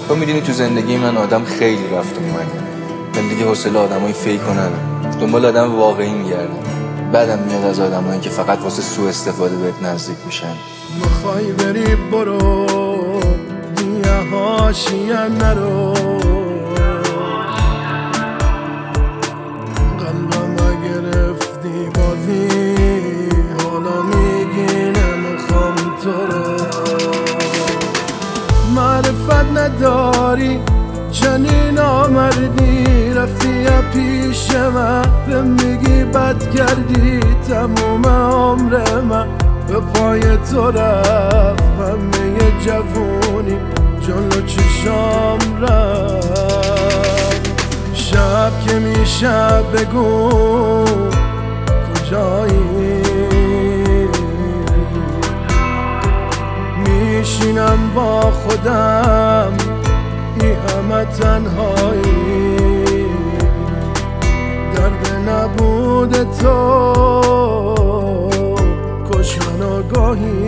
تو میدونی تو زندگی من آدم خیلی رفت و اومده. زندگی حوصله آدمای فیک و نداره، دنبال آدم واقعی میگردم. بعدم میاد از آدمایی که فقط واسه سوء استفاده بهت نزدیک میشن. میخوای بری برو دیگه حاشیه نرو، قلبم گرفتی بازی، حالا میگی نمیخوام تو رو. معرفت نداری چنین آمردی، رفتی پیش من به میگی بد کردی. تموم عمر من به پای تو رفت، همه جوونی جلو چشام رفت. شب که میشه بگو کجایی، میشینم با خودم ای همه تنهایی. درد نبود تو کش من آگاهی،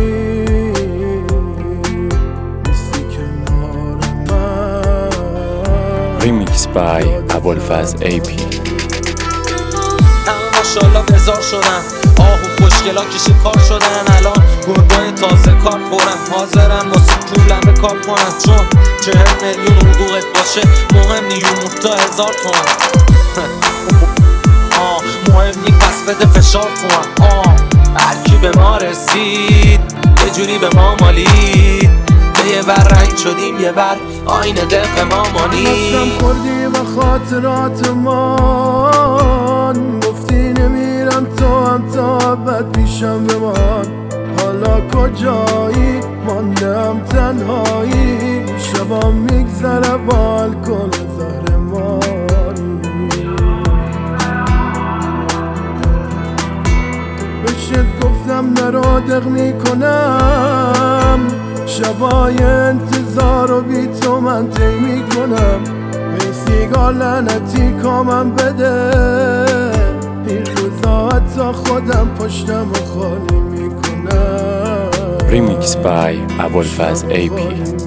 نیستی کنار من. ریمیکس بای ابوالفضل AP. همه ماشالله بزار شدن، آهو خوشگلا کشید کار شدن. الان گربای تازه کار پرن، حاضرن واسه پولم به کار کنن. چون 40 میلیون حقوقت باشه مهم نی، 1000 تومن. مهم نی پس بده فشار تومن. هرکی به ما رسید یه جوری به ما مالید، به یه بر رنگ شدیم یه بر آینه دق ما مانید. دستم خوردی و خاطرات من، گفتی نمیرم تو هم تا بد پیشم بمان. حالا کجایی ماندم تنهایی، شبام میگذره با الکل زهرماری. بشت گفتم نرو دق میکنم، شبای انتظار و بی تو من طی میکنم. این سیگار لعنتی کامم بده، این روزا حتی خودم پشتم و خالی میکنم. ریمیکس بای ابوالفضل AP.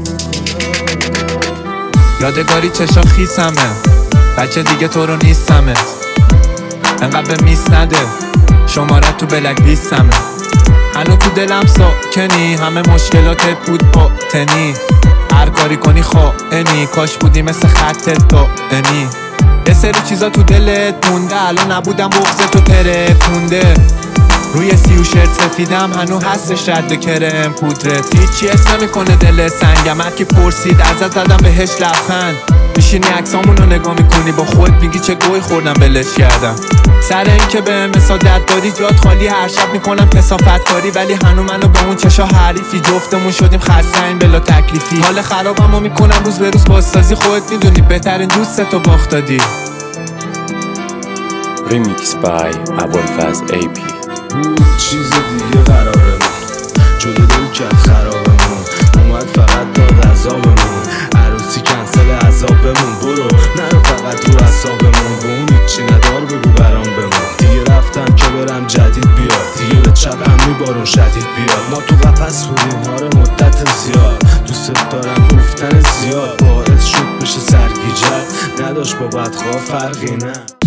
یادگاری چشا خیسمه، بچه دیگه تو رو نیستمه. انقدر به میس نده، شماره تو بلک لیستمه. هنو تو دلم ساکنی، همه مشکلاتت بود باطنی. هر کاری کنی خائنی، کاش بودی مثل خطت دائمی. یه سری چیزا تو دلت مونده، الان نبودم بغض تو ترکونده. روی سیو شرط سفیدم هنو هستش رد کرم پودرت. هیچی اسم نمیکنه دل سنگم، هر کی پرسید ازت زدم بهش لبخند. میشینی عکسامونو نگاه میکنی با خود میگی چه گوی خوردم بلش کردم. سر این که به مسادت داری جات خالی، هر شب میکنم کثافت کاری. ولی هنو منو با اون چشا حریفی، جفتمون شدیم خرسنگ بلا تکلیفی. حال خرابمو میکنم روز به روز بازسازی، خودت میدونی بهترین دوستتو باخت دادی. ریمیکس بای ابوالفضل AP. چیز دیگه قرارمون جلو دل کرد خرابمون، اومد فقط داد عذابمون. عروسی کنسل عذابمون، برو نرو فقط رو عصابمون. به اون هیچی ندار بگو برام بمون. دیگه رفتم که برم جدید بیاد، دیگه به چپ هم میبارون شدید بیاد. ما تو قفص بودیم آره مدت زیاد، دوست دارم گفتن زیاد باعث شد بشه سرگیجت، نداشت با بدخواه فرقی نه.